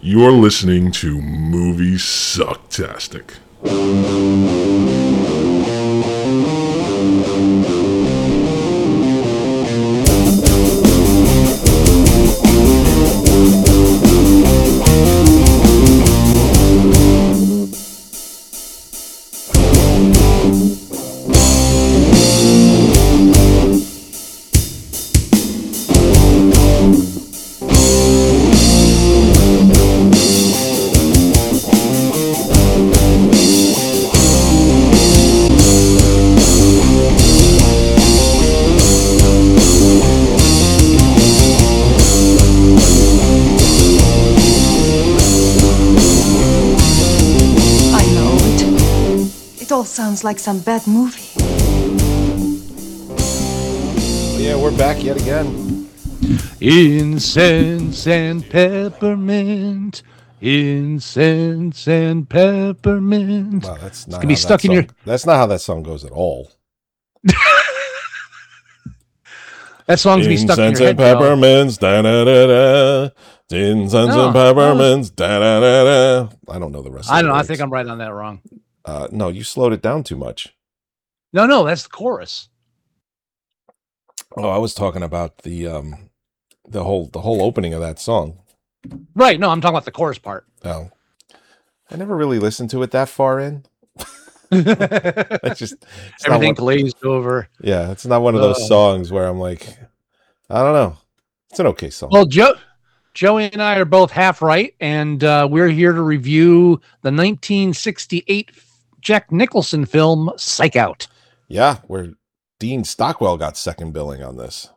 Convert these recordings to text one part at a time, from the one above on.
You're listening to Movie Sucktastic. Sounds like some bad movie. Yeah, we're back yet again. Incense and peppermint. Incense and peppermint. Wow, that's not gonna be stuck in your. That's not how that song goes at all. That song's gonna be stuck in your Incense head. And peppermints, da da da da. Incense and peppermints, da da da da. I don't know the rest. I don't know. I think I'm right on that wrong. No, you slowed it down too much. No, that's the chorus. Oh, I was talking about the whole opening of that song. Right. No, I'm talking about the chorus part. Oh, I never really listened to it that far in. It's everything glazed over. Yeah, it's not one of those songs where I'm like, I don't know. It's an okay song. Well, Joey and I are both half right, and we're here to review the 1968 Jack Nicholson film Psych Out. Yeah, where Dean Stockwell got second billing on this.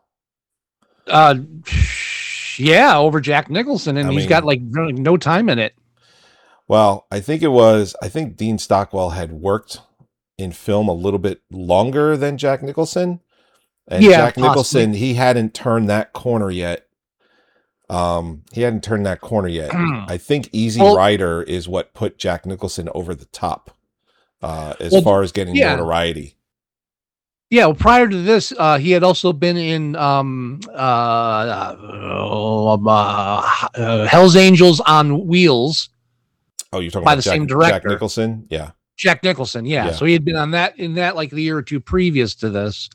Yeah, over Jack Nicholson, and he's got like no time in it. Well, I think Dean Stockwell had worked in film a little bit longer than Jack Nicholson. And yeah, Jack Nicholson, he hadn't turned that corner yet. I think Easy Rider is what put Jack Nicholson over the top as far as getting notoriety. Yeah, well, prior to this, he had also been in Hell's Angels on Wheels. Oh, you're talking by about the same director, Jack Nicholson? Yeah. Jack Nicholson, yeah. So he had been on that like the year or two previous to this.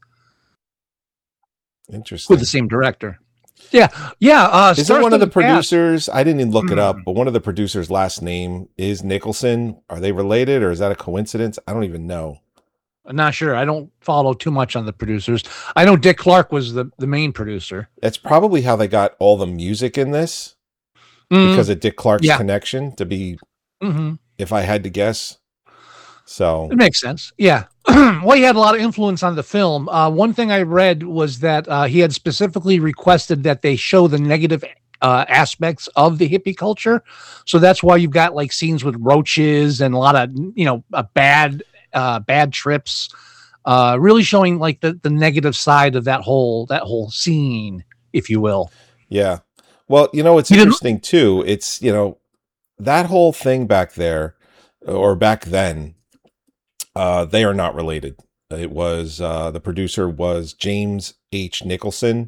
Interesting. With the same director. Yeah. Isn't one of the producers, I didn't even look it up, but one of the producers' last name is Nicholson. Are they related or is that a coincidence? I don't even know. I'm not sure. I don't follow too much on the producers. I know Dick Clark was the main producer. That's probably how they got all the music in this because of Dick Clark's connection to be, if I had to guess. So it makes sense. Yeah. Well, he had a lot of influence on the film. One thing I read was that he had specifically requested that they show the negative aspects of the hippie culture. So that's why you've got like scenes with roaches and a lot of, bad trips, really showing like the negative side of that whole scene, if you will. Yeah. Well, it's interesting too. It's, that whole thing back there or back then, they are not related. It was, the producer was James H. Nicholson.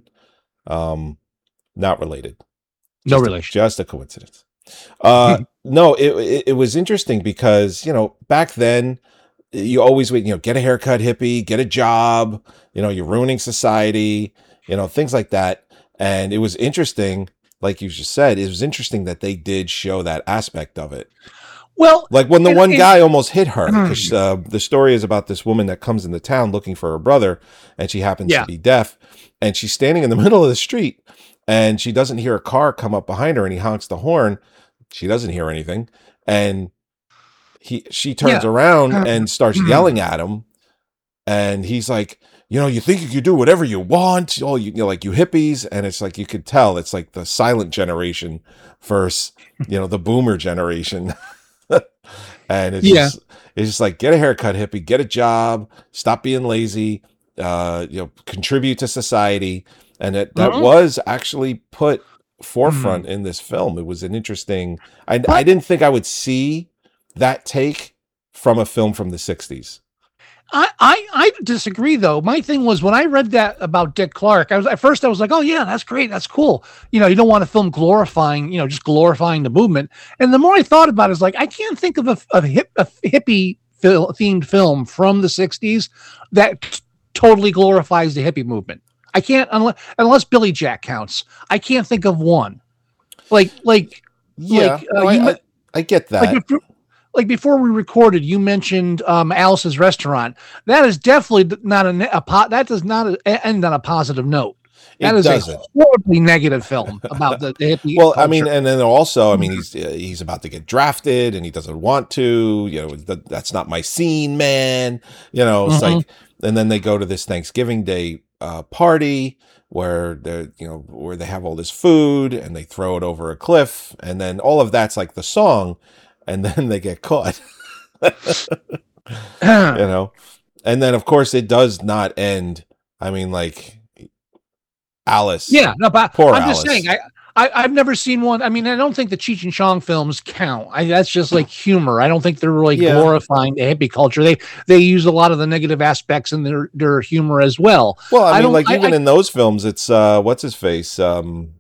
Not related. No relation. Just a coincidence. No, it was interesting because, back then you always would, get a haircut, hippie, get a job, you're ruining society, things like that. And it was interesting, like you just said, it was interesting that they did show that aspect of it. Well, like when the one guy almost hit her, because the story is about this woman that comes into town looking for her brother, and she happens to be deaf, and she's standing in the middle of the street, and she doesn't hear a car come up behind her, and he honks the horn. She doesn't hear anything, and she turns around and starts yelling at him, and he's like, you think you could do whatever you want, like you hippies, and it's like you could tell it's like the silent generation versus the boomer generation. And it's just like, get a haircut, hippie, get a job, stop being lazy, contribute to society. And that was actually put forefront in this film. It was an interesting, I didn't think I would see that take from a film from the 60s. I disagree though. My thing was when I read that about Dick Clark, I was like, oh yeah, that's great, that's cool. You know, you don't want a film glorifying, just glorifying the movement. And the more I thought about it, it's like I can't think of a hippie themed film from the '60s that totally glorifies the hippie movement. I can't unless Billy Jack counts. I can't think of one. I get that. Like before we recorded, you mentioned Alice's Restaurant. That is definitely not that does not end on a positive note. That is a horribly negative film about the hippie. Well, culture. I mean, and then also, I mean, he's about to get drafted, and he doesn't want to. That's not my scene, man. It's like, and then they go to this Thanksgiving Day party where where they have all this food, and they throw it over a cliff, and then all of that's like the song, and then they get caught. And then of course it does not end. I mean, like. Alice. Yeah, no, but Poor I'm Alice. just saying, I've never seen one. I mean, I don't think the Cheech and Chong films count. That's just like humor. I don't think they're really glorifying the hippie culture. They use a lot of the negative aspects in their humor as well. Well, I mean, like even in those films, it's what's his face? Why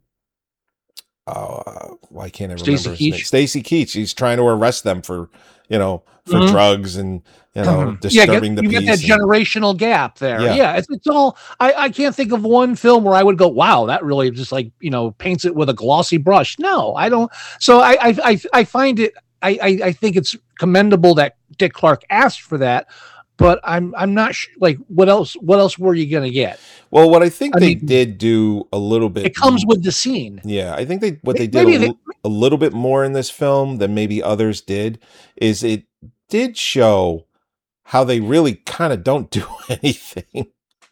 can't I remember his name? Stacy Keach. He's trying to arrest them for drugs and disturbing the peace. You get that generational gap there. Yeah, it's all. I can't think of one film where I would go, wow, that really just like paints it with a glossy brush. No, I don't. So I find it. I think it's commendable that Dick Clark asked for that, but I'm not sure. Like, what else were you gonna get? Well, what I think they did do a little bit. It comes with the scene. Yeah, I think they did a little bit more in this film than maybe others did. Is it did show how they really kind of don't do anything.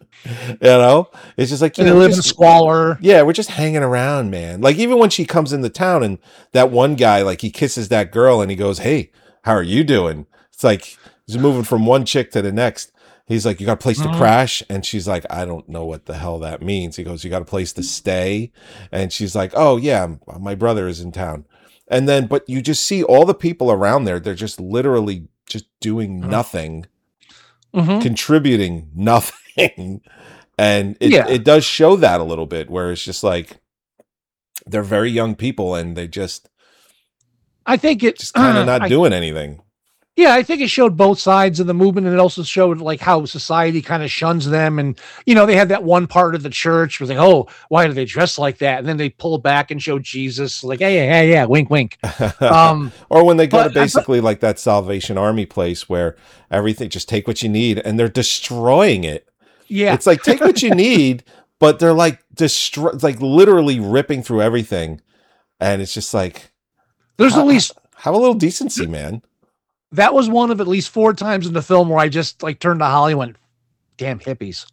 It's just like they live in squalor. Yeah, we're just hanging around, man. Like even when she comes into town and that one guy, like he kisses that girl and he goes, "Hey, how are you doing?" It's like he's moving from one chick to the next. He's like, "You got a place to crash?" And she's like, "I don't know what the hell that means." He goes, "You got a place to stay?" And she's like, "Oh yeah, my brother is in town." And then, but you just see all the people around there. They're just literally just doing nothing, contributing nothing. And it does show that a little bit where it's just like, they're very young people and they just, I think it's just kind of not doing anything. Yeah, I think it showed both sides of the movement, and it also showed like how society kind of shuns them. And they had that one part of the church where they, oh, why do they dress like that? And then they pull back and show Jesus, like, hey, wink, wink. Or when they go to basically like that Salvation Army place where everything, just take what you need, and they're destroying it. Yeah, it's like take what you need, but they're like like literally ripping through everything, and it's just like, there's at least have a little decency, man. That was one of at least 4 times in the film where I just like turned to Holly and went, damn hippies.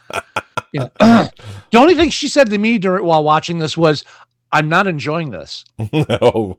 The only thing she said to me while watching this was, I'm not enjoying this. No.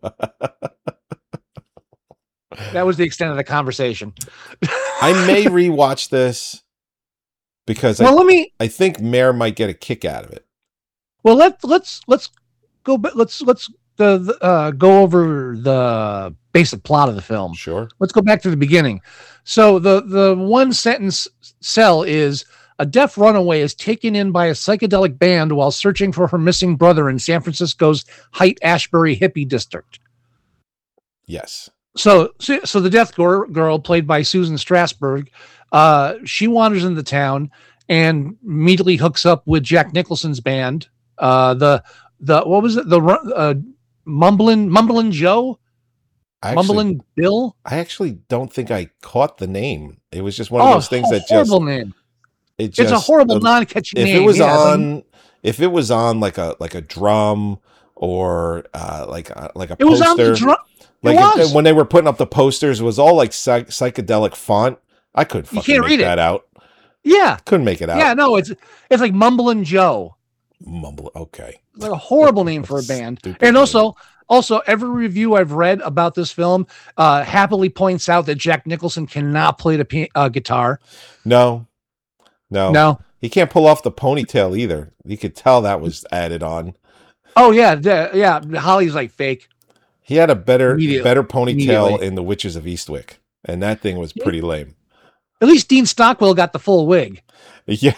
That was the extent of the conversation. I may rewatch this because I think Mare might get a kick out of it. Well, let's go. Let's go over the basic plot of the film. Sure. Let's go back to the beginning. So the one sentence cell is, a deaf runaway is taken in by a psychedelic band while searching for her missing brother in San Francisco's Haight-Ashbury hippie district. Yes. So the deaf girl, played by Susan Strasberg, she wanders into town and immediately hooks up with Jack Nicholson's band. What was it? The Mumblin' Joe? Mumbling Bill? I actually don't think I caught the name. It was just one of those things that just name. It's a horrible non-catchy name. If it was on like a drum or like a it was poster, on the drum. When they were putting up the posters, it was all like psychedelic font. I couldn't fucking make that out. Yeah, couldn't make it out. Yeah, no, it's like Mumblin' Joe. Okay. Like a horrible name for a band. And also, every review I've read about this film happily points out that Jack Nicholson cannot play the guitar. No. He can't pull off the ponytail either. You could tell that was added on. Oh yeah. Holly's like fake. He had a better ponytail in The Witches of Eastwick, and that thing was pretty lame. At least Dean Stockwell got the full wig. Yeah.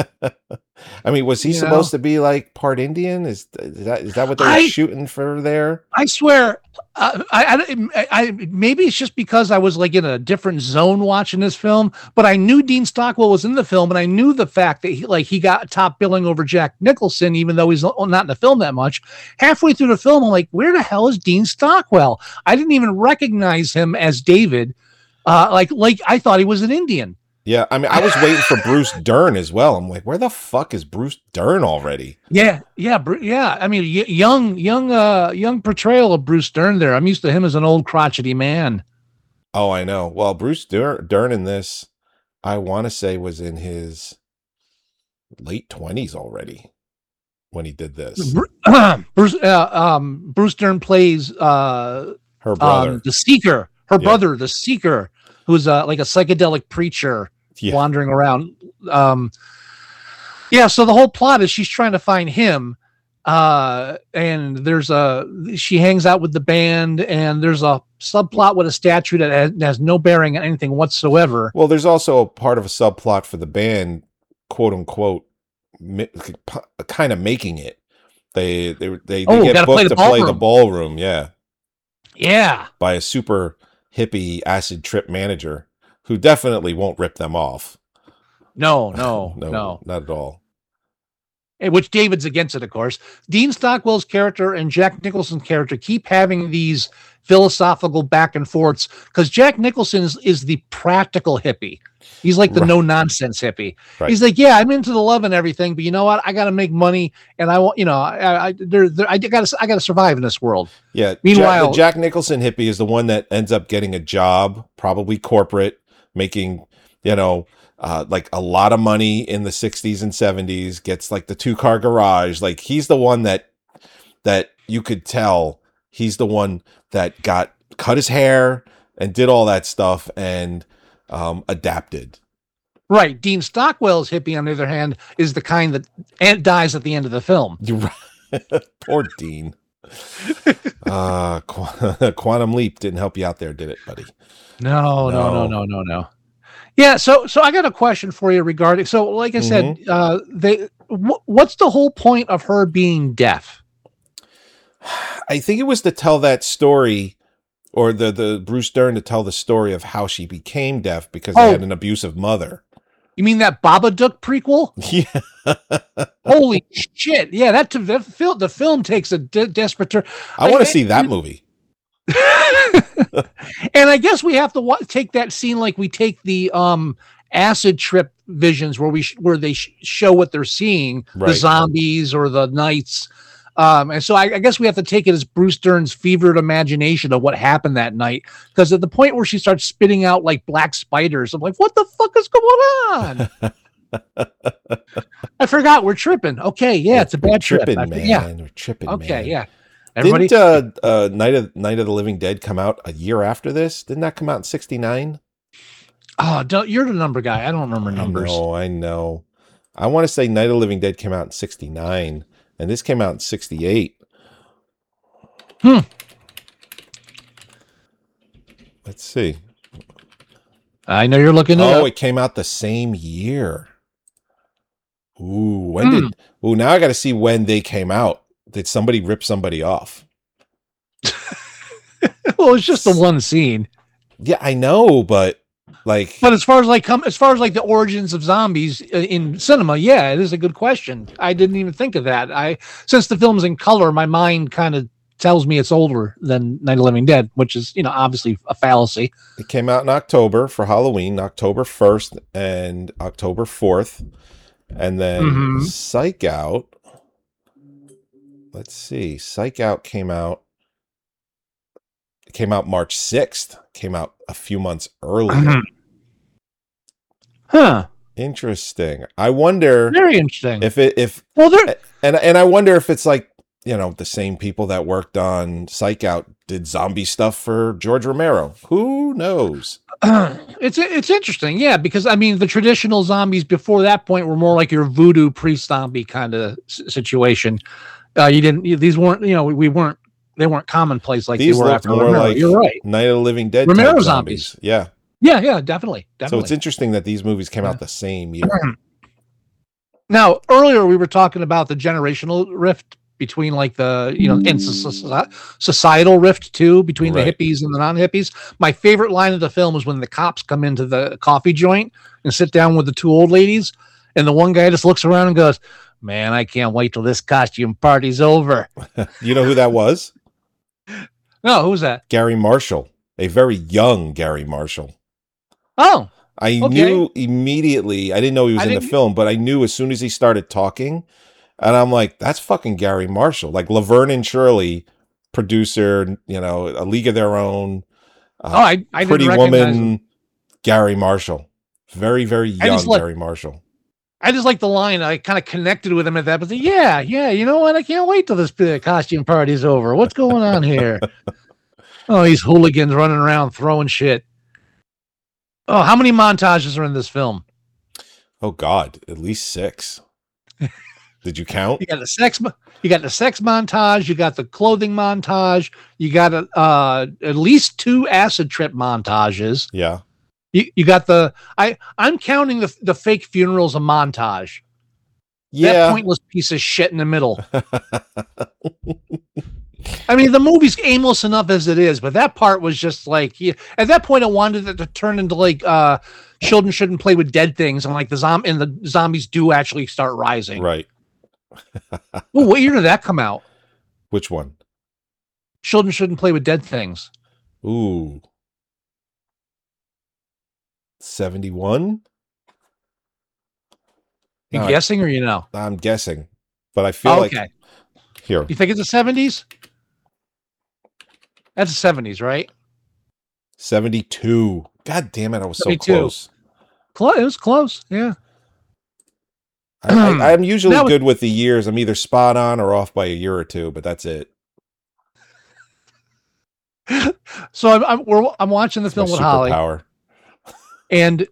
I mean, was he supposed to be like part Indian? Is that what they were shooting for there? I swear, I maybe it's just because I was like in a different zone watching this film, but I knew Dean Stockwell was in the film, and I knew the fact that he got top billing over Jack Nicholson, even though he's not in the film that much. Halfway through the film, I'm like, where the hell is Dean Stockwell? I didn't even recognize him as David. Like I thought he was an Indian. Yeah, I mean, I was waiting for Bruce Dern as well. I'm like, where the fuck is Bruce Dern already? Yeah. I mean, young portrayal of Bruce Dern there. I'm used to him as an old crotchety man. Oh, I know. Well, Bruce Dern in this, I want to say, was in his late 20s already when he did this. Bruce Dern plays her brother, the Seeker. Her brother, the Seeker, who's like a psychedelic preacher. Wandering around. So the whole plot is she's trying to find him. And she hangs out with the band, and there's a subplot with a statue that has no bearing on anything whatsoever. Well, there's also a part of a subplot for the band, quote unquote, kind of making it. They get booked to play the ballroom. Yeah. By a super hippie acid trip manager who definitely won't rip them off. No, not at all. Which David's against it, of course. Dean Stockwell's character and Jack Nicholson's character keep having these philosophical back and forths because Jack Nicholson is the practical hippie. He's like the no nonsense hippie. Right. He's like, yeah, I'm into the love and everything, but you know what? I got to make money, and I want, I got to survive in this world. Yeah. Meanwhile, the Jack Nicholson hippie is the one that ends up getting a job, probably corporate, making, like a lot of money in the 60s and 70s, gets like the 2-car garage. Like he's the one that you could tell he's the one that cut his hair and did all that stuff and adapted. Right. Dean Stockwell's hippie, on the other hand, is the kind that dies at the end of the film. You're right. Poor Dean. Quantum Leap didn't help you out there, did it, buddy? No. Yeah, so I got a question for you regarding. So, like I said, what's the whole point of her being deaf? I think it was to tell that story, or the Bruce Dern to tell the story of how she became deaf because they had an abusive mother. You mean that Babadook prequel? Yeah. Holy shit! Yeah, the film takes a desperate turn. I want to see that movie. And I guess we have to take that scene like we take the acid trip visions where they show what they're seeing, right. The zombies or the knights. And so I guess we have to take it as Bruce Dern's fevered imagination of what happened that night. Because at the point where she starts spitting out like black spiders, I'm like, what the fuck is going on? I forgot we're tripping. Okay, yeah, it's a bad trip. We're tripping, okay, man. Yeah. Everybody? Didn't Night of the Living Dead come out a year after this? Didn't that come out in 1969? Oh, you're the number guy. I don't remember numbers. I know. I want to say Night of the Living Dead came out in 1969, and this came out in 1968. Let's see. I know you're looking at it came out the same year. Ooh, now I got to see when they came out. Did somebody rip somebody off? Well, it's just the one scene. Yeah, I know, but as far as the origins of zombies in cinema, yeah, it is a good question. I didn't even think of that. Since the film's in color, my mind kind of tells me it's older than Night of the Living Dead, which is, obviously a fallacy. It came out in October for Halloween, October 1st and October 4th, and then Psych Out. Let's see. Psych Out came out March 6th. Came out a few months earlier. Huh. Interesting. I wonder. Very interesting. And I wonder if it's like, the same people that worked on Psych Out did zombie stuff for George Romero. Who knows? It's interesting, yeah, because the traditional zombies before that point were more like your voodoo pre-zombie kind of situation. These weren't, they weren't commonplace like these they were after more Romero. Like you're right. Night of the Living Dead Romero zombies. Yeah. Yeah, definitely. So it's interesting that these movies came out the same year. Now, earlier we were talking about the generational rift between like the, and societal rift too, between the hippies and the non-hippies. My favorite line of the film is when the cops come into the coffee joint and sit down with the two old ladies. And the one guy just looks around and goes, "Man, I can't wait till this costume party's over." You know who that was? No, who's that? Gary Marshall, a very young Gary Marshall. Oh, I knew immediately. I didn't know he was in the film, but I knew as soon as he started talking. And I'm like, that's fucking Gary Marshall. Like Laverne and Shirley, producer, A League of Their Own. I Pretty Woman, Gary Marshall. Very, very young Gary Marshall. I just like the line. I kind of connected with him at that, but yeah, you know what? I can't wait till this costume party's over. What's going on here? Oh, these hooligans running around throwing shit. Oh, how many montages are in this film? Oh God, at least 6. Did you count? You got the sex montage. You got the clothing montage. You got at least 2 acid trip montages. Yeah. You got I'm counting the fake funerals a montage. Yeah. That pointless piece of shit in the middle. I mean, the movie's aimless enough as it is, but that part was just like, at that point I wanted it to turn into like children shouldn't play with dead things, and like the zombies do actually start rising. Right. Well, what year did that come out? Which one? Children Shouldn't Play with Dead Things. Ooh. 71? You guessing or you know? I'm guessing, but I feel like here. You think it's the 70s? That's the 70s, right? 72. God damn it! I was 72. So close. It was close. Yeah. I'm usually good with the years. I'm either spot on or off by a year or two, but that's it. So I'm watching the film with Holly. And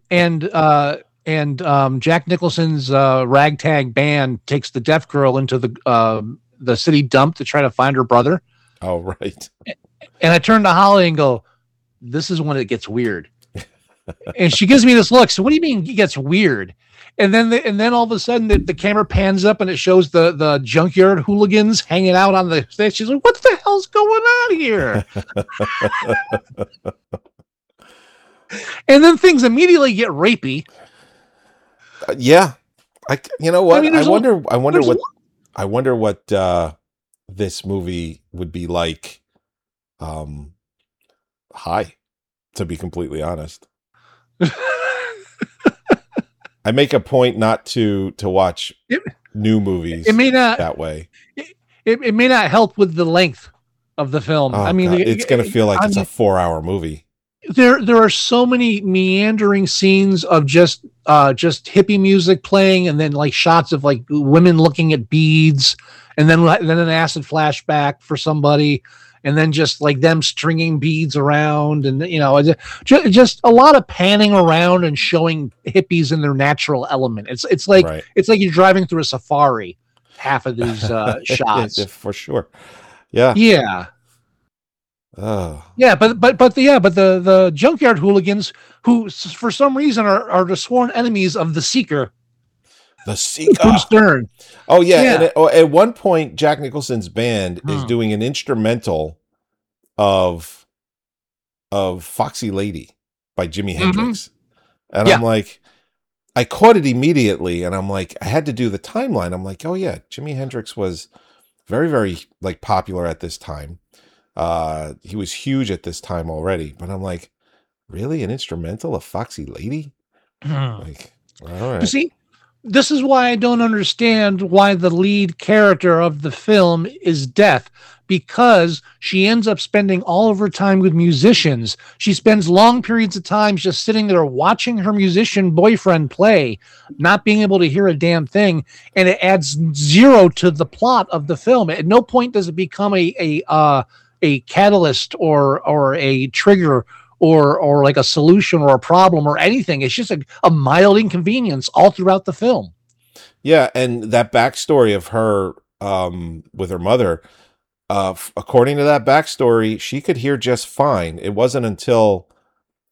Jack Nicholson's ragtag band takes the deaf girl into the city dump to try to find her brother. Oh, right. And I turn to Holly and go, "This is when it gets weird." And she gives me this look. So what do you mean it gets weird? And then all of a sudden the camera pans up and it shows the junkyard hooligans hanging out on the stage. She's like, "What the hell's going on here?" And then things immediately get rapey. Yeah. You know what? I mean, I wonder what this movie would be like high, to be completely honest. I make a point not to watch new movies. It may not that way. It may not help with the length of the film. Oh, I mean, it's going to feel like it's a 4-hour movie. There are so many meandering scenes of just hippie music playing, and then like shots of like women looking at beads, and then an acid flashback for somebody, and then just like them stringing beads around, and just a lot of panning around and showing hippies in their natural element. It's like you're driving through a safari. Half of these shots, for sure. Yeah. Yeah. Oh. Yeah, but the junkyard hooligans, who for some reason are the sworn enemies of the Seeker. The Seeker. Bruce Stern. Oh yeah. And at one point, Jack Nicholson's band is doing an instrumental of "Foxy Lady" by Jimi Hendrix, and I'm like, I caught it immediately, and I'm like, I had to do the timeline. I'm like, oh yeah, Jimi Hendrix was very, very like popular at this time. He was huge at this time already, but I'm like, really, an instrumental of "Foxy Lady"? Like, all right. You see, this is why I don't understand why the lead character of the film is deaf, because she ends up spending all of her time with musicians. She spends long periods of time just sitting there watching her musician boyfriend play, not being able to hear a damn thing, and it adds zero to the plot of the film. At no point does it become a catalyst or a trigger or like a solution or a problem or anything. It's just a mild inconvenience all throughout the film. Yeah, and that backstory of her with her mother, according to that backstory, she could hear just fine. It wasn't until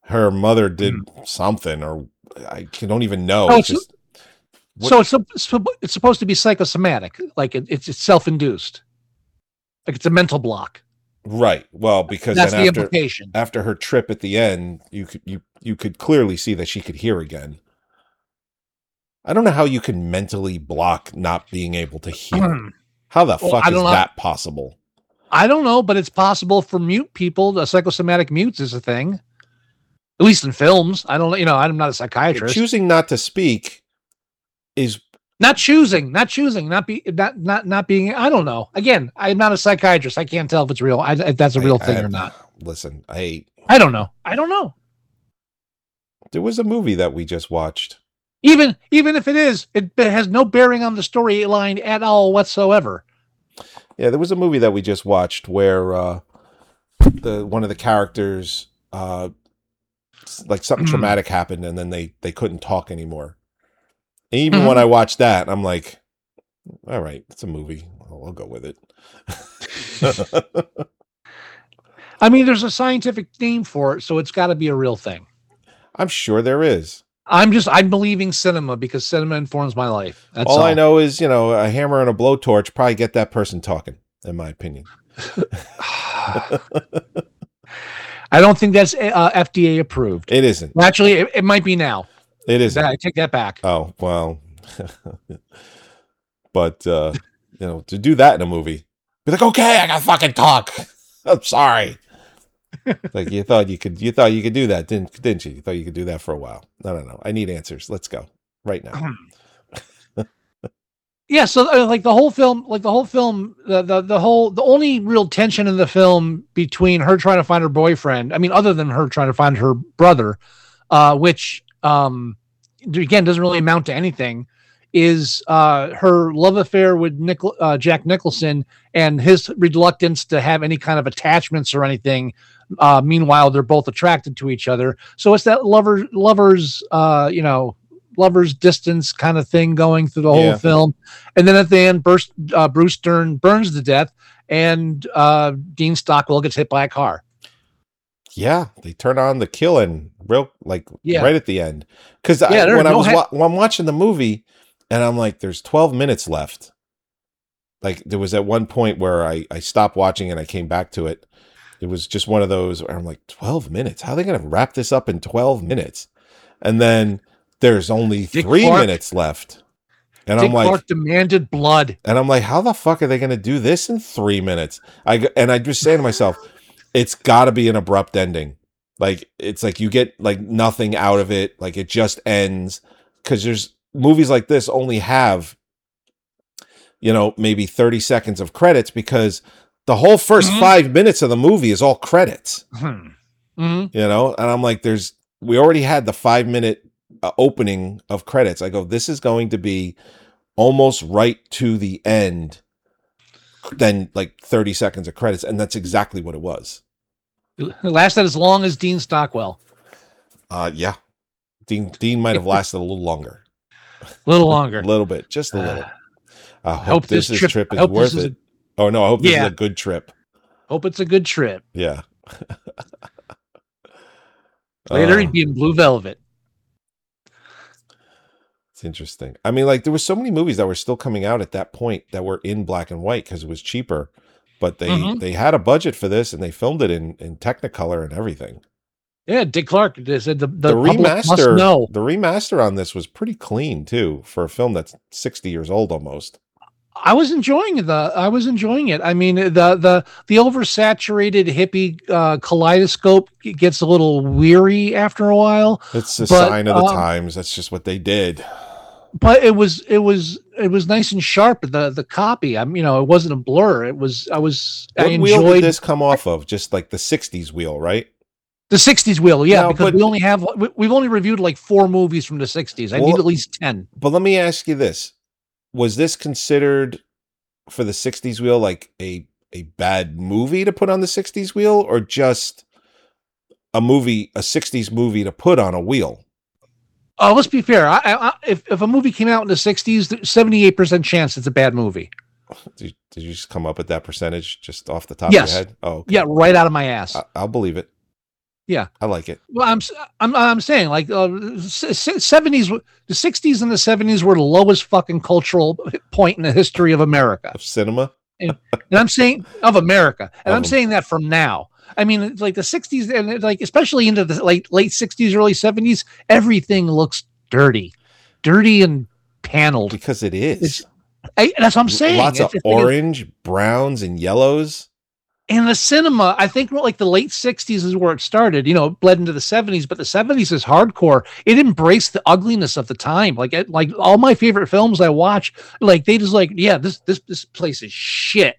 her mother did something, or I don't even know. Oh, it's just it's supposed to be psychosomatic, like it's self-induced, like it's a mental block. Right. Well, because that's then the implication. After her trip at the end, you could clearly see that she could hear again. I don't know how you can mentally block not being able to hear. How the fuck is that possible? I don't know, but it's possible for mute people. The psychosomatic mutes is a thing, at least in films. I don't know. You know, I'm not a psychiatrist. Choosing not to speak is not choosing, not being. I don't know. Again, I'm not a psychiatrist. I can't tell if it's real. If that's a real thing or not. Listen, I don't know. I don't know. There was a movie that we just watched. Even if it is, it has no bearing on the storyline at all whatsoever. Yeah, there was a movie that we just watched where one of the characters like something traumatic happened, and then they couldn't talk anymore. And even when I watched that, I'm like, all right, it's a movie. I'll go with it. I mean, there's a scientific name for it, so it's got to be a real thing. I'm sure there is. I'm believing cinema because cinema informs my life. That's all I know is, a hammer and a blowtorch probably get that person talking, in my opinion. I don't think that's FDA approved. It isn't. Actually, it might be now. It isn't. I take that back. Oh, well. But, to do that in a movie, be like, okay, I gotta fucking talk. I'm sorry. Like you thought you could do that, didn't you? You thought you could do that for a while. No. I need answers. Let's go right now. Yeah. So the whole film, the only real tension in the film between her trying to find her boyfriend, I mean, other than her trying to find her brother, which, again, doesn't really amount to anything, is her love affair with Jack Nicholson and his reluctance to have any kind of attachments or anything. Meanwhile, they're both attracted to each other. So it's that lover's distance kind of thing going through the whole film. And then at the end, Bruce Dern burns to death, and Dean Stockwell gets hit by a car. Yeah, they turn on the killing right at the end. Because when I'm watching the movie, and I'm like, there's 12 minutes left. Like there was at one point where I stopped watching and I came back to it. It was just one of those where I'm like, 12 minutes? How are they going to wrap this up in 12 minutes? And then there's only 3 minutes left. And Dick Clark demanded blood. And I'm like, how the fuck are they going to do this in 3 minutes? I just say to myself, it's got to be an abrupt ending. Like, it's like you get like nothing out of it. Like it just ends. Because there's movies like this only have, maybe 30 seconds of credits because the whole first 5 minutes of the movie is all credits. And I'm like, we already had the 5-minute opening of credits. I go, this is going to be almost right to the end, then like 30 seconds of credits. And that's exactly what it was. It lasted as long as Dean Stockwell. Yeah. Dean might have lasted a little longer. A little longer. A little bit. Just a little. I hope this trip is worth it. Oh, no. I hope this is a good trip. Hope it's a good trip. Yeah. Later, he'd be in Blue Velvet. It's interesting. I mean, like, there were so many movies that were still coming out at that point that were in black and white because it was cheaper. But they had a budget for this, and they filmed it in Technicolor and everything. Yeah, Dick Clark said the remaster must know. The remaster on this was pretty clean too for a film that's 60 years old almost. I was enjoying it. I mean, the oversaturated hippie kaleidoscope gets a little weary after a while. It's a sign of the times. That's just what they did. But it was nice and sharp. The copy. It wasn't a blur. What wheel did this come off of? Just like the 60s wheel, right? The 60s wheel, yeah, because we've only reviewed like 4 movies from the 60s. I need at least 10. But let me ask you this. Was this considered for the 60s wheel like a bad movie to put on the 60s wheel, or just a 60s movie to put on a wheel? Oh, let's be fair. If a movie came out in the 60s, 78% chance it's a bad movie. Did you just come up with that percentage just off the top of your head? Oh, okay. Yeah, right out of my ass. I'll believe it. Yeah. I like it. Well, I'm saying like 70s, the 60s and the 70s were the lowest fucking cultural point in the history of America. Of cinema? And I'm saying of America. And Of I'm saying that from now. I mean, it's like the 60s and like especially into the late 60s, early 70s, everything looks dirty and paneled. Because it is. That's what I'm saying. Lots of orange, browns, and yellows. And the cinema, I think like the late 60s is where it started, you know, bled into the 70s, but the 70s is hardcore. It embraced the ugliness of the time. Like all my favorite films I watch, like they just like, yeah, this place is shit.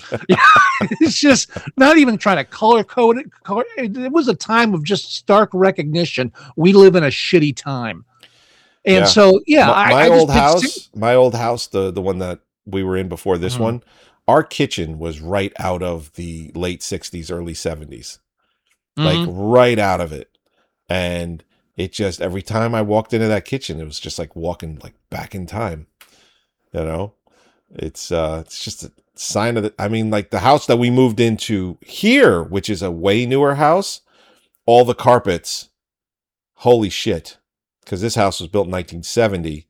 It's just not even trying to color code it. It was a time of just stark recognition. We live in a shitty time. And so, yeah, my old house, the one that we were in before this one, our kitchen was right out of the late 60s, early 70s, like right out of it. And it just, every time I walked into that kitchen, it was just like walking like back in time, you know, it's just a sign of I mean, like the house that we moved into here, which is a way newer house, all the carpets, holy shit. Because this house was built in 1970.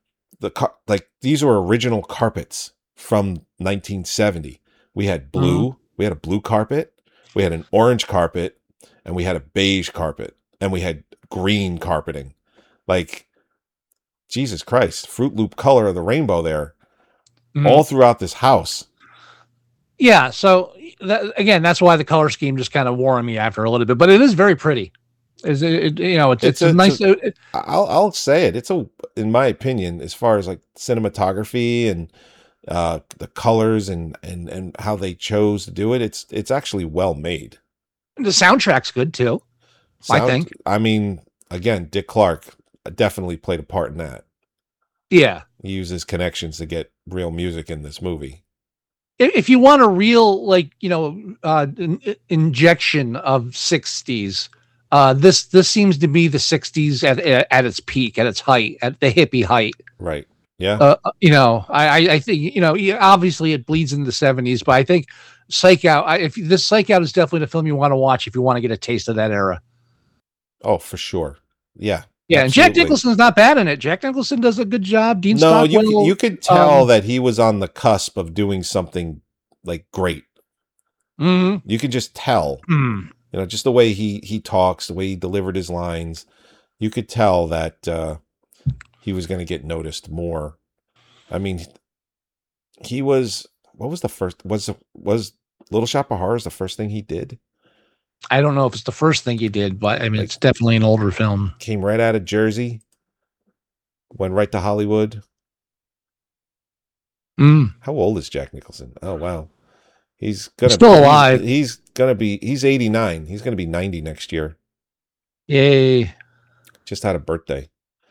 Like these were original carpets from 1970. We had blue, we had a blue carpet, we had an orange carpet, and we had a beige carpet, and we had green carpeting. Like, Jesus Christ, Fruit Loop color of the rainbow there, all throughout this house. Yeah, so again, that's why the color scheme just kind of wore on me after a little bit, but it is very pretty. Is it, you know, it's a nice. I'll say it. It's in my opinion, as far as like cinematography and the colors and how they chose to do it, it's actually well made. The soundtrack's good too. I think. I mean, again, Dick Clark definitely played a part in that. Yeah, he uses connections to get real music in this movie. If you want a real, like, you know, injection of 60s. This seems to be the 60s at its peak, at its height, at the hippie height. Right. Yeah. You know, I think, you know, obviously it bleeds into the 70s, but I think Psych Out, Psych Out is definitely the film you want to watch if you want to get a taste of that era. Oh, for sure. Yeah. Yeah. Absolutely. And Jack Nicholson's not bad in it. Jack Nicholson does a good job. Dean Stockwell, you could tell that he was on the cusp of doing something like great. You can just tell. You know, just the way he talks, the way he delivered his lines, you could tell that he was going to get noticed more. I mean, he was. What was the first? Was Little Shop of Horrors the first thing he did? I don't know if it's the first thing he did, but I mean, it's definitely an older film. Came right out of Jersey, went right to Hollywood. How old is Jack Nicholson? Oh wow, he's still alive. He's 89. He's gonna be 90 next year. Yay! Just had a birthday.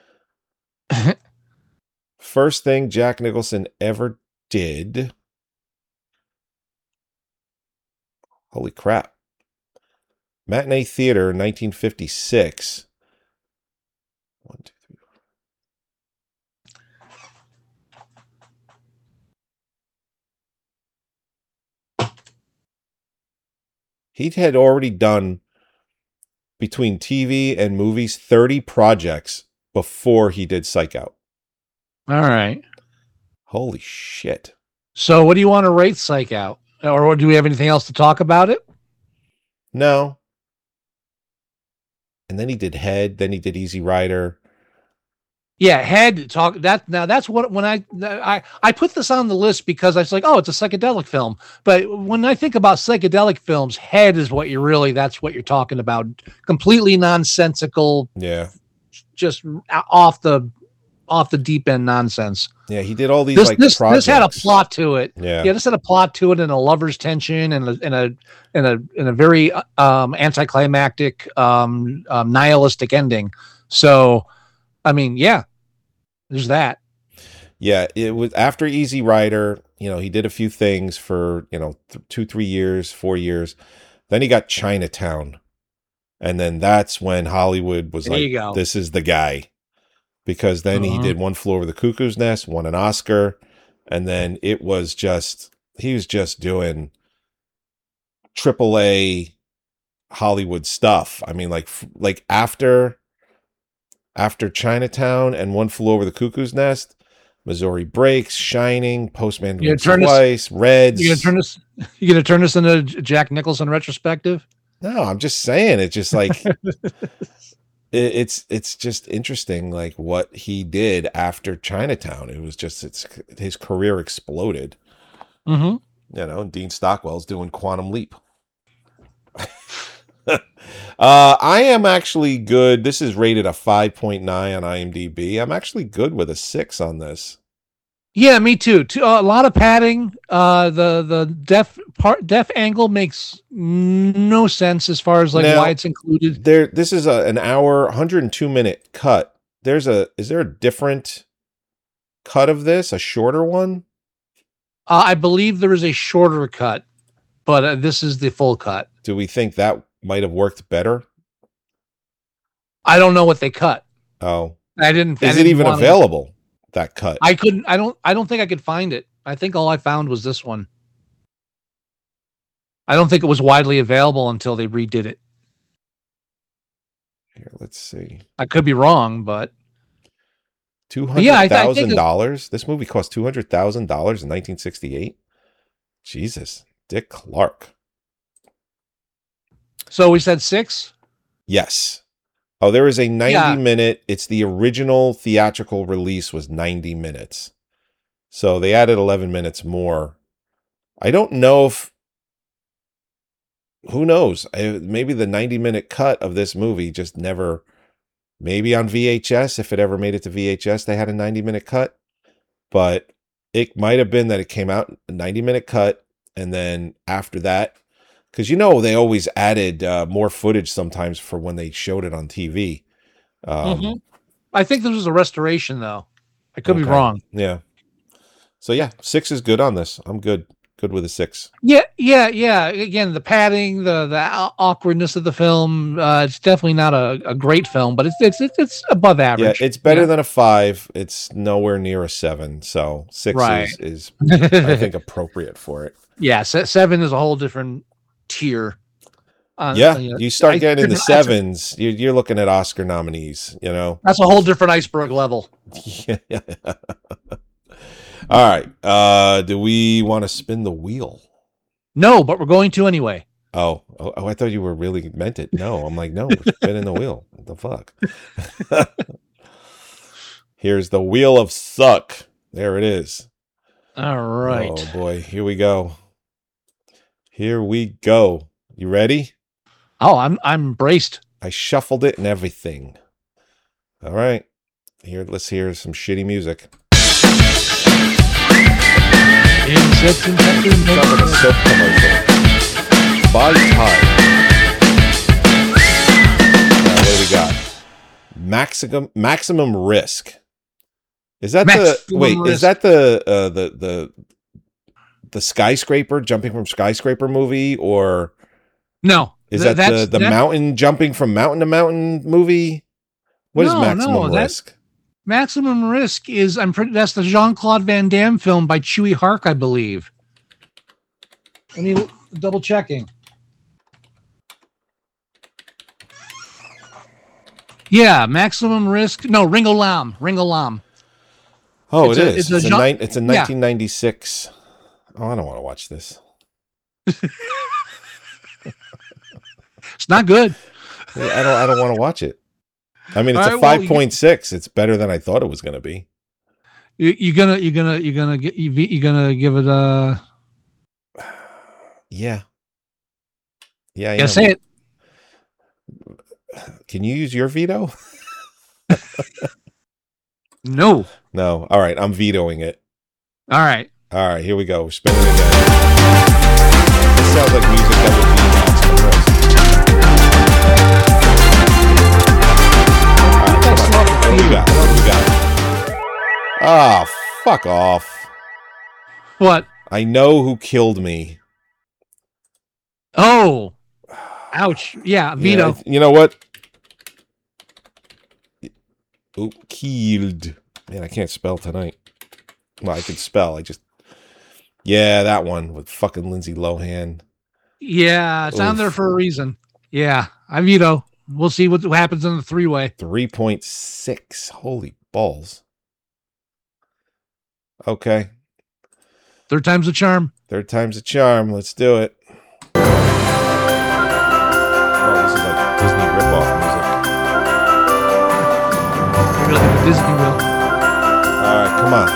First thing Jack Nicholson ever did. Holy crap. Matinee Theater, 1956. 1, 2, 3, 4. He had already done, between TV and movies, 30 projects before he did Psych Out. All right. Holy shit. So what do you want to rate Psych Out? Or do we have anything else to talk about it? No. And then he did Head. Then he did Easy Rider. Yeah, Head. Talk that. Now that's what when I put this on the list because I was like, oh, it's a psychedelic film. But when I think about psychedelic films, Head is what that's what you're talking about. Completely nonsensical. Yeah. Just off the deep end nonsense. Yeah, he did all these this had a plot to it. Yeah, this had a plot to it and a lover's tension and a very anticlimactic nihilistic ending. So, I mean, yeah, there's that. Yeah, it was after Easy Rider. You know, he did a few things for 2-3 years, 4 years. Then he got Chinatown, and then that's when Hollywood was this is the guy. Because then he did One Flew Over the Cuckoo's Nest, won an Oscar, and then he was just doing AAA Hollywood stuff. I mean, like after Chinatown and One Flew Over the Cuckoo's Nest, Missouri Breaks, Shining, Postman Twice, Reds. You gonna turn this into Jack Nicholson retrospective? No, I'm just saying. It's just like it's just interesting, like what he did after Chinatown. It was just his career exploded. Mm-hmm. You know, Dean Stockwell's doing Quantum Leap. I am actually good. This is rated a 5.9 on IMDb. I'm actually good with a 6 on this. Yeah, me too. A lot of padding. The deaf angle makes no sense as far as like why it's included. This is an hour, 102-minute cut. Is there a different cut of this? A shorter one? I believe there is a shorter cut, but this is the full cut. Do we think that might have worked better? I don't know what they cut. Oh, Is it even available? That cut? I couldn't. I don't think I could find it. I think all I found was this one. I don't think it was widely available until they redid it. Here, let's see. I could be wrong, but $200,000. This movie cost $200,000 in 1968. Jesus, Dick Clark. So we said 6? Yes. Oh, there is a 90-minute. It's the original theatrical release was 90 minutes. So they added 11 minutes more. I don't know if... Who knows? Maybe the 90-minute cut of this movie just never... Maybe on VHS, if it ever made it to VHS, they had a 90-minute cut. But it might have been that it came out a 90-minute cut, and then after that... Because, they always added more footage sometimes for when they showed it on TV. I think this was a restoration, though. I could be wrong. Yeah. So, 6 is good on this. I'm good. Good with a 6. Yeah. Again, the padding, the awkwardness of the film. It's definitely not a great film, but it's above average. Yeah, it's better than a 5. It's nowhere near a 7. So 6 is I think, appropriate for it. Yeah, 7 is a whole different tier. You start getting into 7s, you're looking at Oscar nominees, That's a whole different iceberg level. Yeah. All right. Do we want to spin the wheel? No, but we're going to anyway. Oh, I thought you were really meant it. No, I'm like, no, we're spinning the wheel. What the fuck? Here's the wheel of suck. There it is. All right. Oh boy, here we go. Here we go. You ready? Oh, I'm braced. I shuffled it and everything. All right. Let's hear some shitty music. Cover the soap commercial. By Tide. What do we got? Maximum Risk. Is that Is that the skyscraper jumping from skyscraper movie, or no? Is that the mountain jumping from mountain to mountain movie? What is Maximum Risk? Maximum Risk is that's the Jean-Claude Van Damme film by Chewy Hark, I believe. Let me double checking. Yeah, Maximum Risk. No, Ringo Lam. Oh, it is. It's a 1996. Oh, I don't want to watch this. It's not good. I don't want to watch it. I mean, it's a 5.6. It's better than I thought it was going to be. You're gonna give it a. Yeah. Yeah. Say it. Can you use your veto? No. All right, I'm vetoing it. All right, here we go. We're spinning again. This sounds like music that would be Maximum Risk. What do we got? Ah, fuck off. What? I know who killed me. Oh. Ouch. Yeah, veto. Yeah, you know what? Oh, killed. Man, I can't spell tonight. Well, I can spell. Yeah, that one with fucking Lindsay Lohan. Yeah, it's on there for a reason. Yeah, we'll see what happens in the 3-way. 3.6. Holy balls. Okay. Third time's a charm. Third time's a charm. Let's do it. Oh, this is like Disney ripoff music. Maybe like a Disney will. All right, come on.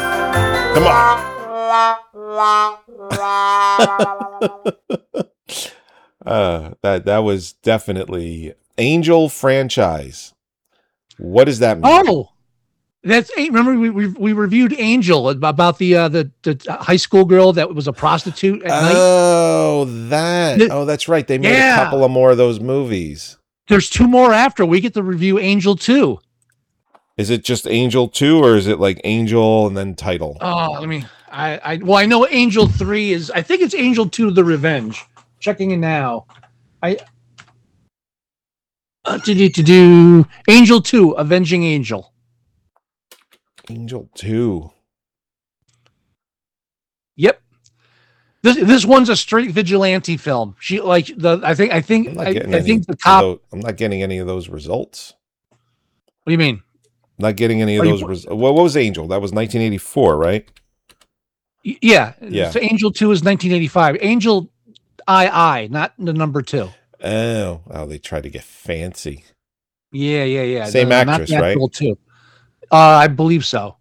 That was definitely Angel franchise. What does that mean? Oh, remember we reviewed Angel about the high school girl that was a prostitute at night. That's right. They made a couple of more of those movies. There's 2 more after. We get to review Angel 2. Is it just Angel 2 or is it like Angel and then title? Oh, I know Angel 3 is, I think it's Angel 2 The Revenge. Checking in now. Angel 2 Avenging Angel. Angel 2. Yep. This one's a straight vigilante film. I think the cop. I'm not getting any of those results. What do you mean? Not getting any of those results. What was Angel? That was 1984, right? Yeah. So Angel 2 is 1985. Angel II, not the number 2. Oh, they tried to get fancy. Yeah. Same actress, right? Too. I believe so.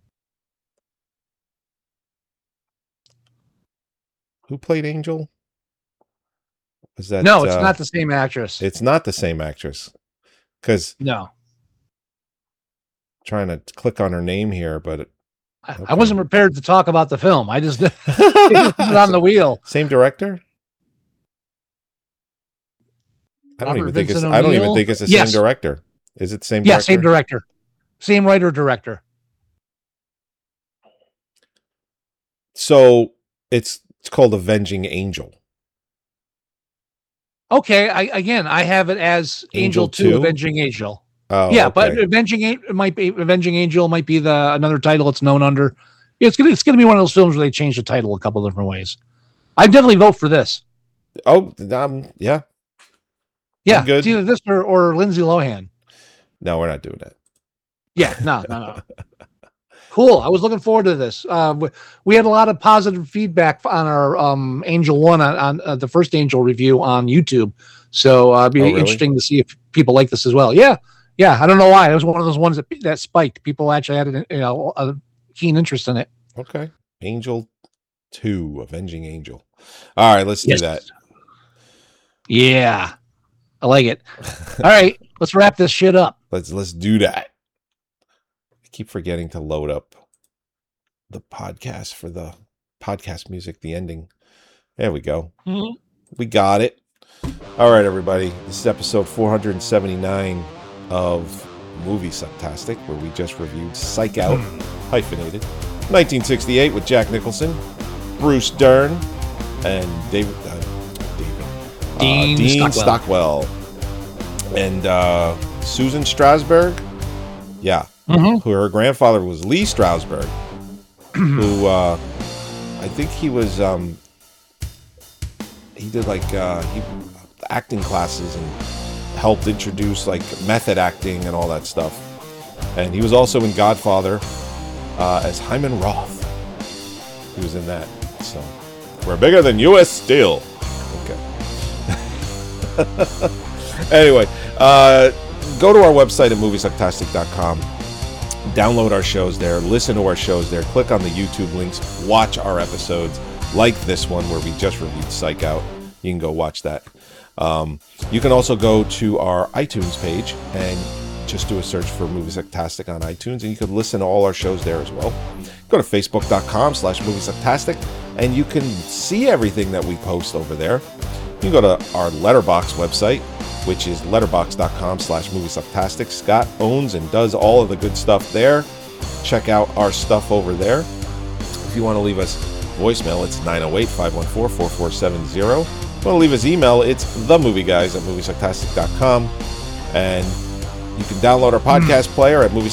Who played Angel? Was that? No, it's not the same actress. It's not the same actress. Because trying to click on her name here, but okay. I wasn't prepared to talk about the film. I just put it on the wheel. Same director? I don't even think it's the same director. Is it the same director? Yeah, same director. Same writer-director. So it's called Avenging Angel. Okay, I have it as Angel 2 Avenging Angel. Oh, yeah, okay. But Avenging Angel might be another title it's known under. It's gonna be one of those films where they change the title a couple different ways. I definitely vote for this. Oh, yeah. Yeah, it's either this or Lindsay Lohan. No, we're not doing that. Yeah, no. Cool. I was looking forward to this. We had a lot of positive feedback on our Angel 1 on the first Angel review on YouTube. So it'd be interesting to see if people like this as well. Yeah. I don't know why. It was one of those ones that spiked. People actually had a keen interest in it. Okay. Angel 2, Avenging Angel. All right, let's do that. Yeah. I like it. All right, let's wrap this shit up. Let's do that. I keep forgetting to load up the podcast for the podcast music, the ending. There we go. Mm-hmm. We got it. All right, everybody. This is episode 479 of Movie Sucktastic, where we just reviewed Psych Out, hyphenated, 1968 with Jack Nicholson, Bruce Dern, and Dean Stockwell. And Susan Strasberg, who her grandfather was Lee Strasberg, who I think he was he did acting classes and helped introduce like method acting and all that stuff. And he was also in Godfather as Hyman Roth. He was in that. So we're bigger than U.S. Steel. Okay. Anyway, go to our website at moviesucktastic.com. Download our shows there. Listen to our shows there. Click on the YouTube links. Watch our episodes like this one where we just reviewed Psych Out. You can go watch that. You can also go to our iTunes page and just do a search for Movie Sucktastic on iTunes, and you can listen to all our shows there as well. Go to facebook.com/moviesucktastic, and you can see everything that we post over there. You can go to our Letterboxd website, which is letterboxd.com/moviesucktastic. Scott owns and does all of the good stuff there. Check out our stuff over there. If you want to leave us voicemail, it's 908-514-4470. If you want to leave us email, it's themovieguys@moviesucktastic.com. And you can download our podcast player at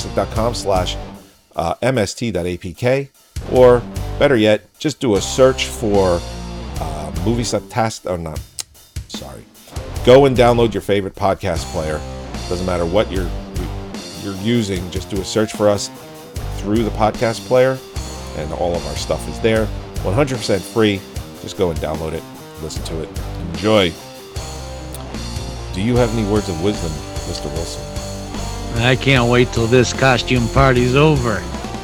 moviesucktastic.com/mst.apk. Or better yet, just do a search for Movie Sucktastic. Oh, not. Sorry. Go and download your favorite podcast player. Doesn't matter what you're using. Just do a search for us through the podcast player, and all of our stuff is there. 100% free. Just go and download it. Listen to it. Enjoy. Do you have any words of wisdom, Mr. Wilson? I can't wait till this costume party's over.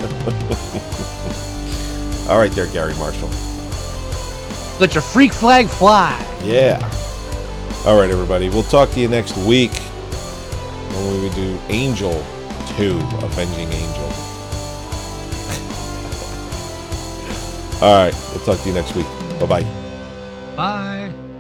All right there, Gary Marshall. Let your freak flag fly. Yeah. All right, everybody. We'll talk to you next week when we do Angel 2, Avenging Angel. All right. We'll talk to you next week. Bye-bye. Bye.